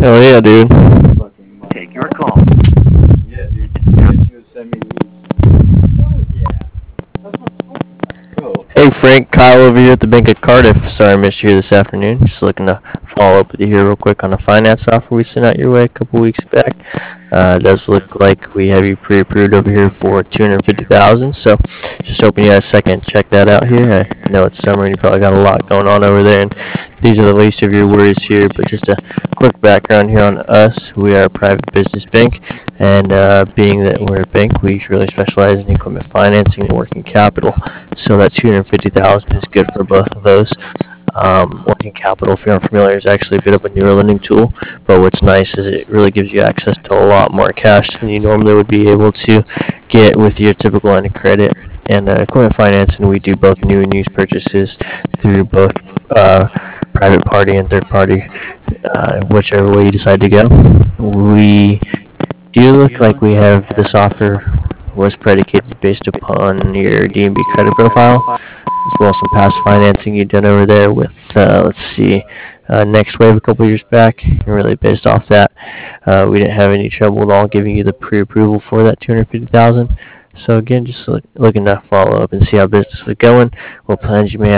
Hell yeah, dude. Fucking money. Take your call. Yeah, dude. You gonna send me these? Yeah. That's what I'm talking about. Bro. Hey Frank, Kyle over here at the Bank of Cardiff. Sorry I missed you here this afternoon. Just looking to follow up with you here real quick on a finance offer we sent out your way a couple weeks back. It does look like we have you pre-approved over here for 250,000. So just hoping you had a second to check that out here. I know it's summer and you probably got a lot going on over there, and these are the least of your worries here. But just a quick background here on us: we are a private business bank, and being that we're a bank, we really specialize in equipment financing and working capital. So that 250,000 is good for both of those. Working capital, if you're unfamiliar, is actually a bit of a newer lending tool, but what's nice is it really gives you access to a lot more cash than you normally would be able to get with your typical line of credit. And equipment financing, we do both new and used purchases through both private party and third party, whichever way you decide to go. We do look like we have this offer was predicated based upon your DNB credit profile, as well as some past financing you've done over there with, let's see, Next Wave a couple years back. And really based off that, we didn't have any trouble at all giving you the pre-approval for that 250,000. So again, just looking to follow up and see how business was going, what plans you may